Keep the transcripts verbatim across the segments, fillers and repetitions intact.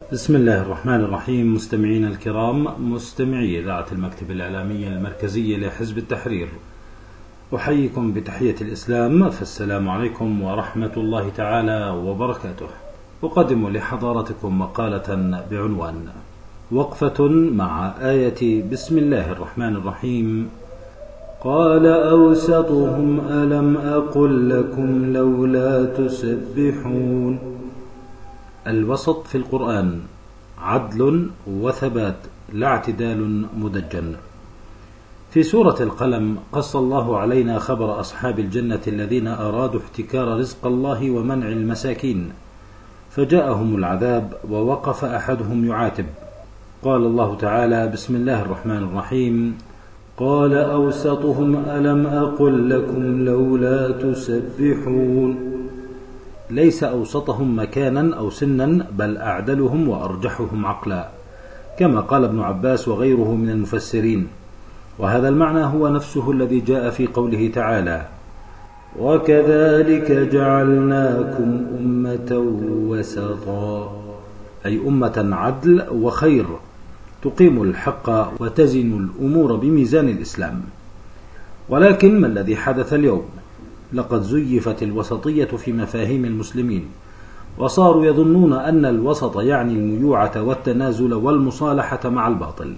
بسم الله الرحمن الرحيم. مستمعين الكرام، مستمعي إذاعة المكتب الإعلامي المركزي لحزب التحرير، أحييكم بتحية الإسلام، فالسلام عليكم ورحمة الله تعالى وبركاته. أقدم لحضراتكم مقالة بعنوان وقفة مع آية بسم الله الرحمن الرحيم. قال أوسطهم ألم أقل لكم لولا تسبحون. الوسط في القرآن عدل وثبات، لا اعتدال مدجن. في سورة القلم قص الله علينا خبر أصحاب الجنة الذين أرادوا احتكار رزق الله ومنع المساكين، فجاءهم العذاب ووقف أحدهم يعاتب. قال الله تعالى: بسم الله الرحمن الرحيم. قال أوسطهم ألم أقل لكم لولا تسبحون. ليس أوسطهم مكانا أو سنا، بل أعدلهم وأرجحهم عقلا، كما قال ابن عباس وغيره من المفسرين. وهذا المعنى هو نفسه الذي جاء في قوله تعالى: وكذلك جعلناكم أمة وسطا، أي أمة عدل وخير تقيم الحق وتزن الأمور بميزان الإسلام. ولكن ما الذي حدث اليوم؟ لقد زيفت الوسطية في مفاهيم المسلمين، وصاروا يظنون أن الوسط يعني الميوعة والتنازل والمصالحة مع الباطل.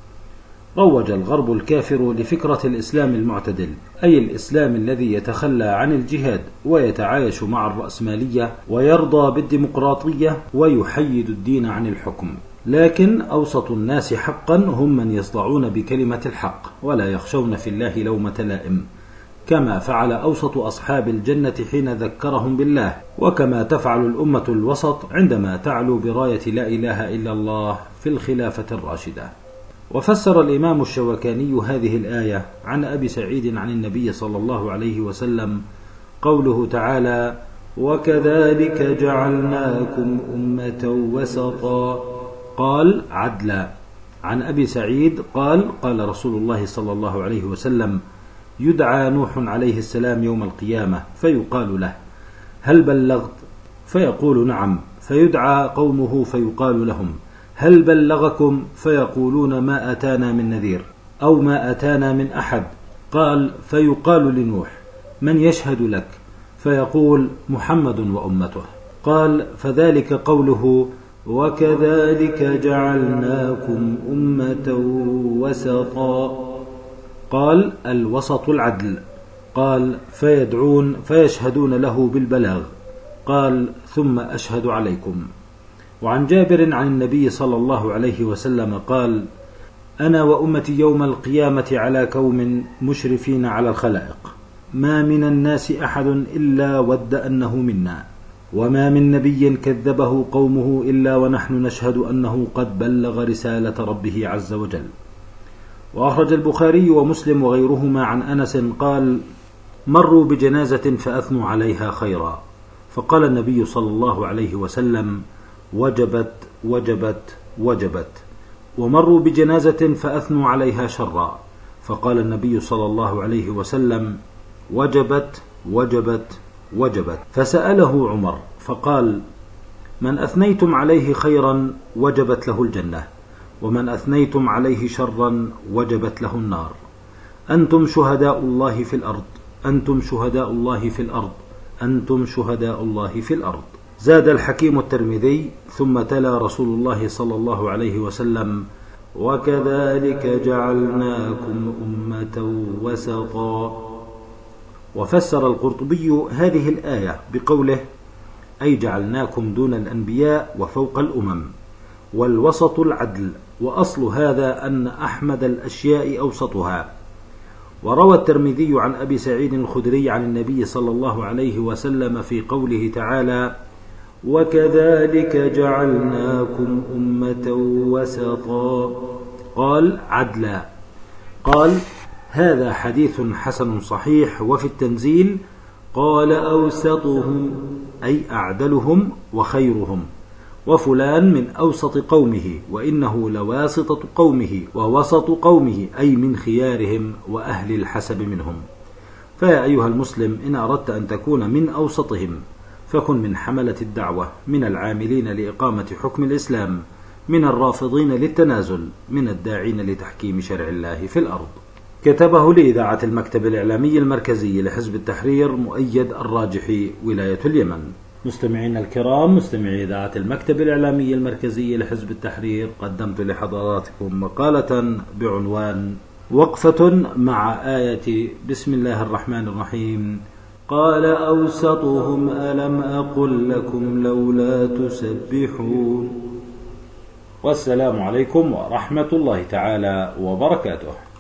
روج الغرب الكافر لفكرة الإسلام المعتدل، أي الإسلام الذي يتخلى عن الجهاد ويتعايش مع الرأسمالية ويرضى بالديمقراطية ويحيد الدين عن الحكم. لكن أوسط الناس حقا هم من يصدعون بكلمة الحق ولا يخشون في الله لومة لائم، كما فعل أوسط أصحاب الجنة حين ذكرهم بالله، وكما تفعل الأمة الوسط عندما تعلو براية لا إله إلا الله في الخلافة الراشدة. وفسر الإمام الشوكاني هذه الآية عن أبي سعيد عن النبي صلى الله عليه وسلم قوله تعالى: وكذلك جعلناكم أمة وسطا، قال عدلا. عن أبي سعيد قال: قال رسول الله صلى الله عليه وسلم: يدعى نوح عليه السلام يوم القيامة فيقال له: هل بلغت؟ فيقول: نعم. فيدعى قومه فيقال لهم: هل بلغكم؟ فيقولون: ما أتانا من نذير، أو ما أتانا من أحد. قال: فيقال لنوح: من يشهد لك؟ فيقول: محمد وأمته. قال: فذلك قوله: وكذلك جعلناكم أمة وسطا. قال: الوسط العدل. قال: فيدعون فيشهدون له بالبلاغ. قال: ثم أشهد عليكم. وعن جابر عن النبي صلى الله عليه وسلم قال: أنا وأمتي يوم القيامة على كوم مشرفين على الخلائق، ما من الناس أحد إلا ود أنه منا، وما من نبي كذبه قومه إلا ونحن نشهد أنه قد بلغ رسالة ربه عز وجل. وأخرج البخاري ومسلم وغيرهما عن أنس قال: مروا بجنازة فأثنوا عليها خيرا، فقال النبي صلى الله عليه وسلم: وجبت وجبت وجبت. ومروا بجنازة فأثنوا عليها شرا، فقال النبي صلى الله عليه وسلم: وجبت وجبت وجبت. فسأله عمر فقال: من أثنيتم عليه خيرا وجبت له الجنة، ومن أثنيتم عليه شرا وجبت له النار. أنتم شهداء الله في الأرض، أنتم شهداء الله في الأرض، أنتم شهداء الله في الأرض. زاد الحكيم الترمذي: ثم تلا رسول الله صلى الله عليه وسلم: وكذلك جعلناكم أمة وسطا. وفسر القرطبي هذه الآية بقوله: أي جعلناكم دون الأنبياء وفوق الأمم، والوسط العدل، وأصل هذا أن أحمد الأشياء أوسطها. وروى الترمذي عن أبي سعيد الخدري عن النبي صلى الله عليه وسلم في قوله تعالى: وكذلك جعلناكم أمة وسطا، قال: عدلا. قال: هذا حديث حسن صحيح. وفي التنزيل قال: أوسطهم، أي أعدلهم وخيرهم، وفلان من أوسط قومه، وإنه لواسطة قومه ووسط قومه، أي من خيارهم وأهل الحسب منهم. فيا أيها المسلم، إن أردت أن تكون من أوسطهم فكن من حملة الدعوة، من العاملين لإقامة حكم الإسلام، من الرافضين للتنازل، من الداعين لتحكيم شرع الله في الأرض. كتبه لإذاعة المكتب الإعلامي المركزي لحزب التحرير مؤيد الراجحي، ولاية اليمن. مستمعين الكرام، مستمعي إذاعة المكتب الإعلامي المركزي لحزب التحرير، قدمت لحضراتكم مقالة بعنوان وقفة مع آية بسم الله الرحمن الرحيم: قال أوسطهم ألم أقل لكم لولا تسبحون. والسلام عليكم ورحمة الله تعالى وبركاته.